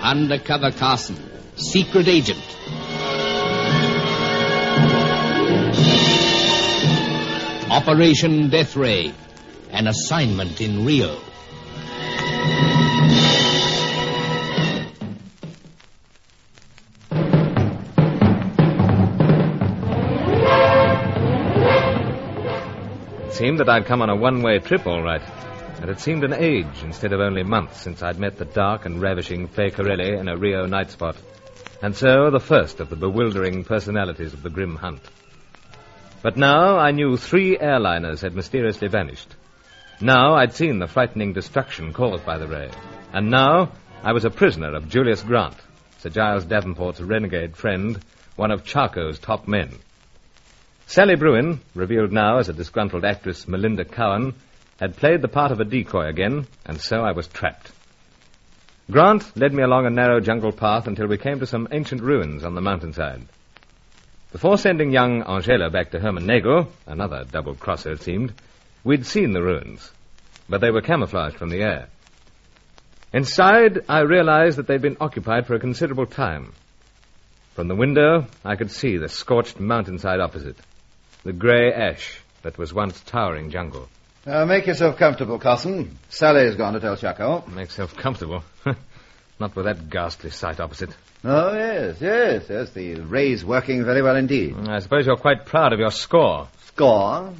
Undercover Carson, secret agent. Operation Death Ray, an assignment in Rio. It seemed that I'd come on a one-way trip, all right. And it seemed an age instead of only months since I'd met the dark and ravishing Fay Corelli in a Rio night spot. And so the first of the bewildering personalities of the grim hunt. But now I knew 3 airliners had mysteriously vanished. Now I'd seen the frightening destruction caused by the ray. And now I was a prisoner of Julius Grant, Sir Giles Davenport's renegade friend, one of Charco's top men. Sally Bruin, revealed now as a disgruntled actress Melinda Cowan, had played the part of a decoy again, and so I was trapped. Grant led me along a narrow jungle path until we came to some ancient ruins on the mountainside. Before sending young Angela back to Herman Nagel, another double-crosser it seemed, we'd seen the ruins, but they were camouflaged from the air. Inside, I realized that they'd been occupied for a considerable time. From the window, I could see the scorched mountainside opposite, the grey ash that was once towering jungle. Make yourself comfortable, Carson. Sally's gone to tell Chaco. Make yourself comfortable. Not with that ghastly sight opposite. Oh, yes. The ray's working very well indeed. I suppose you're quite proud of your score. Score?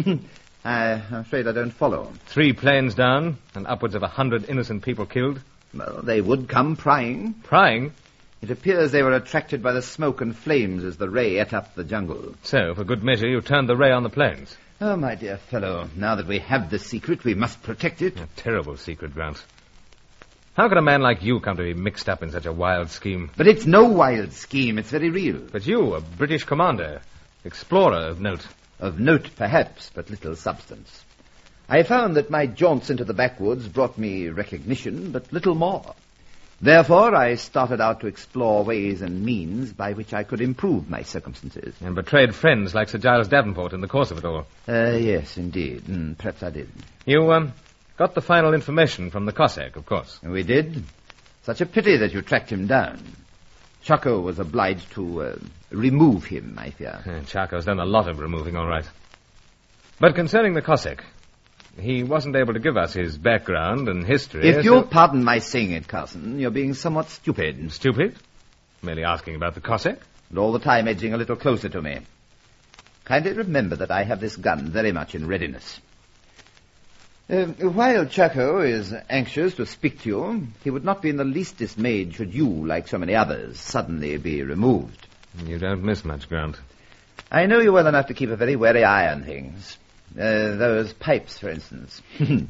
I'm afraid I don't follow. 3 planes down and upwards of 100 innocent people killed. Well, they would come prying. Prying? It appears they were attracted by the smoke and flames as the ray ate up the jungle. So, for good measure, you turned the ray on the planes. Oh, my dear fellow, now that we have the secret, we must protect it. A terrible secret, Grant. How could a man like you come to be mixed up in such a wild scheme? But it's no wild scheme, it's very real. But you, a British commander, explorer of note. Of note, perhaps, but little substance. I found that my jaunts into the backwoods brought me recognition, but little more. Therefore, I started out to explore ways and means by which I could improve my circumstances. And betrayed friends like Sir Giles Davenport in the course of it all. Yes, indeed. Perhaps I did. You, got the final information from the Cossack, of course. We did. Such a pity that you tracked him down. Chaco was obliged to remove him, I fear. Chaco's done a lot of removing, all right. But concerning the Cossack, he wasn't able to give us his background and history. If you'll pardon my saying it, Carson, you're being somewhat stupid. Stupid? Merely asking about the Cossack? And all the time edging a little closer to me. Kindly remember that I have this gun very much in readiness. While Chaco is anxious to speak to you, he would not be in the least dismayed should you, like so many others, suddenly be removed. You don't miss much, Grant. I know you well enough to keep a very wary eye on things. Those pipes, for instance.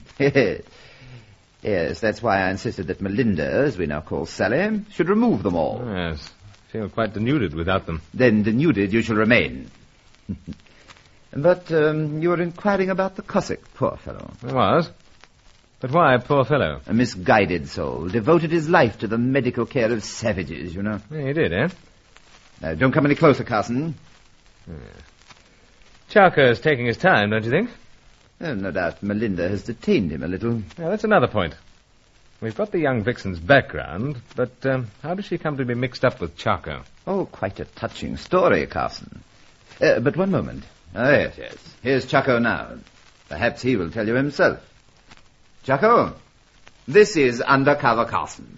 Yes, that's why I insisted that Melinda, as we now call Sally, should remove them all. Yes, feel quite denuded without them. Then denuded you shall remain. But you were inquiring about the Cossack, poor fellow. I was. But why, poor fellow? A misguided soul, devoted his life to the medical care of savages, you know. Yeah, he did, eh? Now, don't come any closer, Carson. Yeah. Charco's taking his time, don't you think? Oh, no doubt Melinda has detained him a little. Yeah, that's another point. We've got the young vixen's background, but how does she come to be mixed up with Charco? Oh, quite a touching story, Carson. But one moment. Oh, yes. Here's Chaco now. Perhaps he will tell you himself. Chaco, this is Undercover Carson.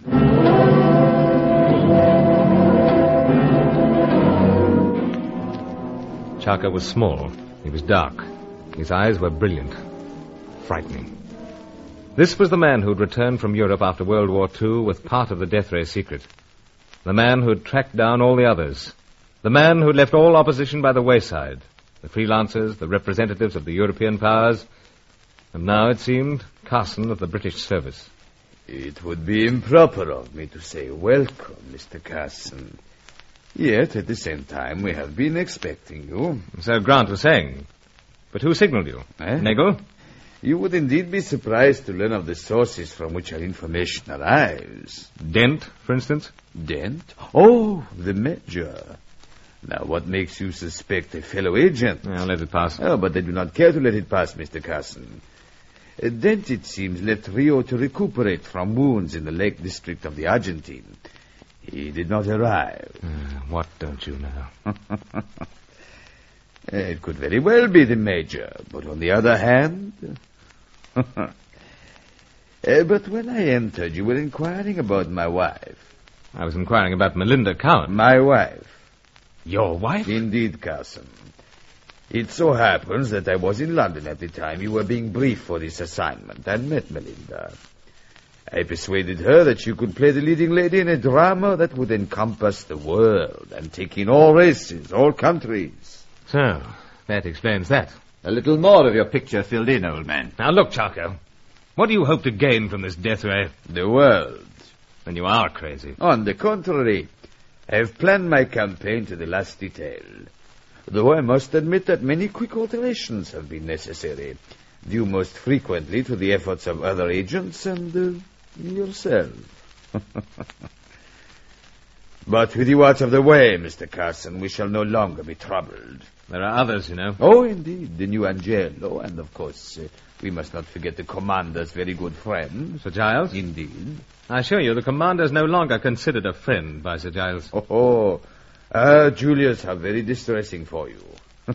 Chaco was small. He was dark. His eyes were brilliant. Frightening. This was the man who'd returned from Europe after World War II with part of the Death Ray secret. The man who'd tracked down all the others. The man who'd left all opposition by the wayside. The freelancers, the representatives of the European powers, and now, it seemed, Carson of the British service. It would be improper of me to say welcome, Mr. Carson. Yet, at the same time, we have been expecting you. So Grant was saying. But who signaled you? Nagel? You would indeed be surprised to learn of the sources from which our information arrives. Dent, for instance? Dent? Oh, the Major. Now, what makes you suspect a fellow agent? I'll let it pass. Oh, but I do not care to let it pass, Mr. Carson. Dent, it seems, left Rio to recuperate from wounds in the Lake District of the Argentine. He did not arrive. What don't you know? It could very well be the Major, but on the other hand... But when I entered, you were inquiring about my wife. I was inquiring about Melinda Cowan. My wife. Your wife? Indeed, Carson. It so happens that I was in London at the time you were being briefed for this assignment and met Melinda. I persuaded her that she could play the leading lady in a drama that would encompass the world and take in all races, all countries. So, that explains that. A little more of your picture filled in, old man. Now look, Charco. What do you hope to gain from this death ray? The world. Then you are crazy. On the contrary, I have planned my campaign to the last detail. Though I must admit that many quick alterations have been necessary, due most frequently to the efforts of other agents and yourself. But with you out of the way, Mr. Carson, we shall no longer be troubled. There are others, you know. Oh, indeed, the new Angelo, and of course, we must not forget the commander's very good friend. Sir Giles? Indeed. I assure you, the commander is no longer considered a friend by Sir Giles. Julius, how very distressing for you.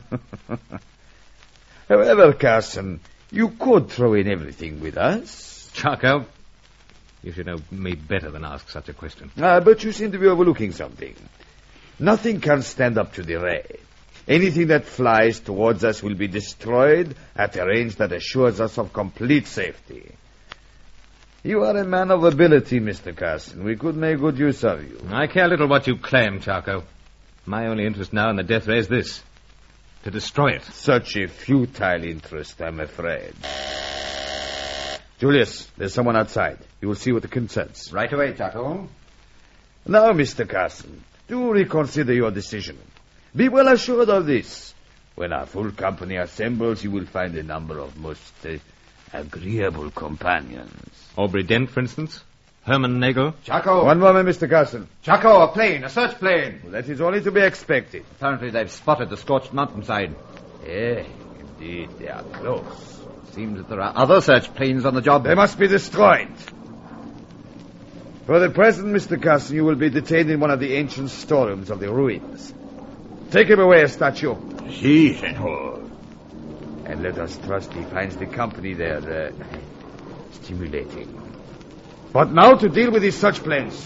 However, Carson, you could throw in everything with us. Charco, you should know me better than ask such a question. But you seem to be overlooking something. Nothing can stand up to the ray. Anything that flies towards us will be destroyed at a range that assures us of complete safety. You are a man of ability, Mr. Carson. We could make good use of you. I care little what you claim, Charco. My only interest now in the death ray is this: to destroy it. Such a futile interest, I'm afraid. Julius, there's someone outside. You will see what the concerns. Right away, Chaco. Now, Mr. Carson, do reconsider your decision. Be well assured of this. When our full company assembles, you will find a number of most agreeable companions. Aubrey Dent, for instance? Herman Nagel? Chaco! One moment, Mr. Carson. Chaco, a plane, a search plane. Well, that is only to be expected. Apparently they've spotted the scorched mountainside. Yeah, indeed, they are close. Seems that there are other search planes on the job. They must be destroyed. For the present, Mr. Carson, you will be detained in one of the ancient storerooms of the ruins. Take him away, Statue. Si, senor. And let us trust he finds the company there stimulating. But now to deal with these search planes.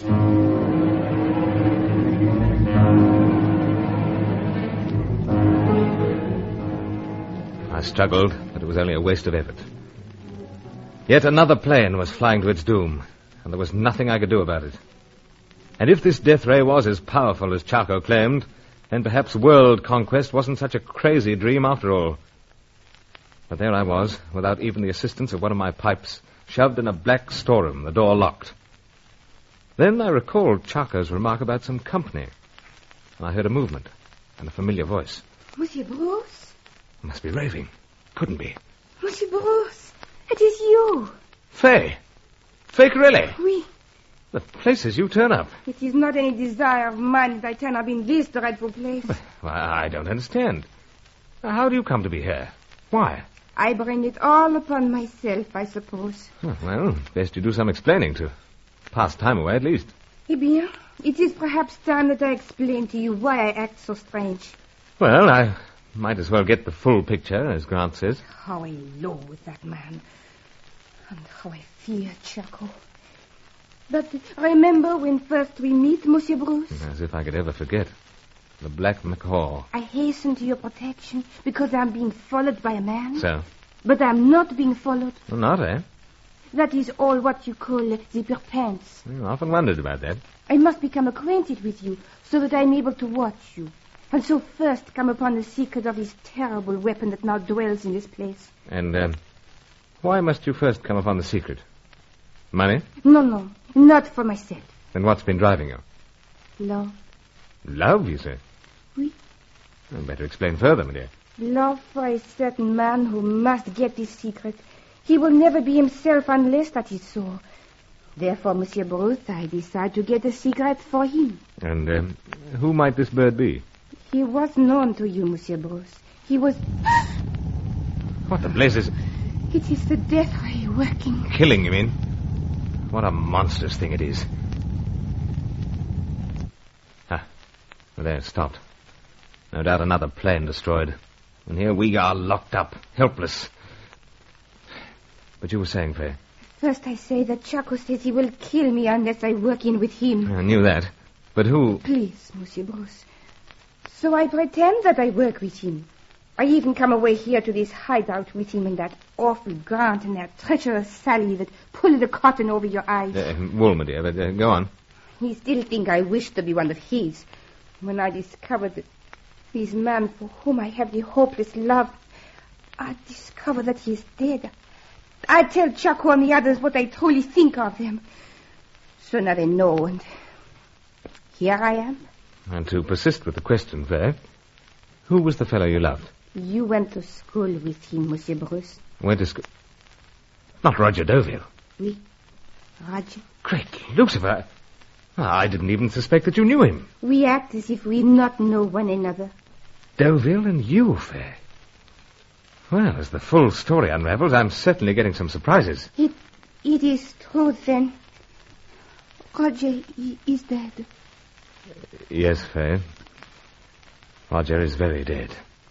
I struggled, but it was only a waste of effort. Yet another plane was flying to its doom, and there was nothing I could do about it. And if this death ray was as powerful as Charco claimed, then perhaps world conquest wasn't such a crazy dream after all. But there I was, without even the assistance of one of my pipes, shoved in a black storeroom, the door locked. Then I recalled Charco's remark about some company, and I heard a movement and a familiar voice. Monsieur Bruce? I must be raving. Couldn't be. Monsieur Bruce, it is you. Faye! Faye Corelli! Oui. The places you turn up. It is not any desire of mine that I turn up in this dreadful place. Well, I don't understand. How do you come to be here? Why? I bring it all upon myself, I suppose. Well, best you do some explaining to pass time away, at least. Eh bien, it is perhaps time that I explain to you why I act so strange. Well, I might as well get the full picture, as Grant says. How I loathe that man. And how I fear Chaco. But remember when first we meet, Monsieur Bruce? As if I could ever forget. The Black Macaw. I hasten to your protection because I'm being followed by a man. So? But I'm not being followed. Well, not, eh? That is all what you call the purpents. I often wondered about that. I must become acquainted with you so that I'm able to watch you. And so first come upon the secret of this terrible weapon that now dwells in this place. And, why must you first come upon the secret? Money? No, not for myself. Then what's been driving you? Love. Love, you say? Oui. Well, better explain further, my dear. Love for a certain man who must get this secret. He will never be himself unless that is so. Therefore, Monsieur Bruce, I decide to get the secret for him. And, who might this bird be? He was known to you, Monsieur Bruce. He was... What the blazes? It is the death ray working. Killing, you mean? What a monstrous thing it is. Ah, well, there, it stopped. No doubt another plane destroyed. And here we are locked up, helpless. But you were saying, Faye? First I say that Chaco says he will kill me unless I work in with him. I knew that. But who... Please, Monsieur Bruce. So I pretend that I work with him. I even come away here to this hideout with him and that awful Grant and that treacherous Sally that pull the cotton over your eyes. Woolmer, dear, but go on. He still think I wish to be one of his. When I discovered that this man for whom I have the hopeless love, I discover that he is dead. I tell Chaco and the others what I truly think of them. So now they know, and here I am. And to persist with the question, Faye, who was the fellow you loved? You went to school with him, Monsieur Bruce. Went to school? Not Roger Deauville. Oui, Roger. Great Lucifer. I didn't even suspect that you knew him. We act as if we not know one another. Deauville and you, Faye. Well, as the full story unravels, I'm certainly getting some surprises. It is true, then. Roger is dead. Yes, Faye. Roger is very dead.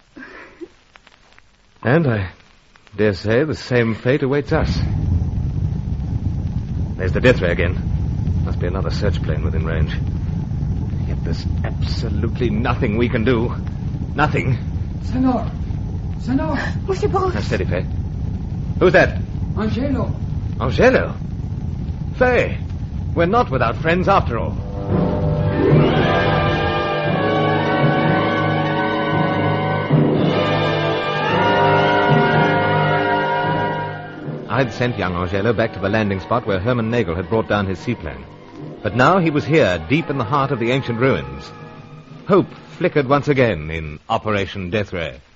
And I dare say the same fate awaits us. There's the death ray again. Must be another search plane within range. Yet there's absolutely nothing we can do. Nothing. Senor! Monsieur Bruce! Now, steady, Faye. Who's that? Angelo! Angelo? Faye, we're not without friends after all. I'd sent young Angelo back to the landing spot where Herman Nagel had brought down his seaplane. But now he was here, deep in the heart of the ancient ruins. Hope flickered once again in Operation Death Ray.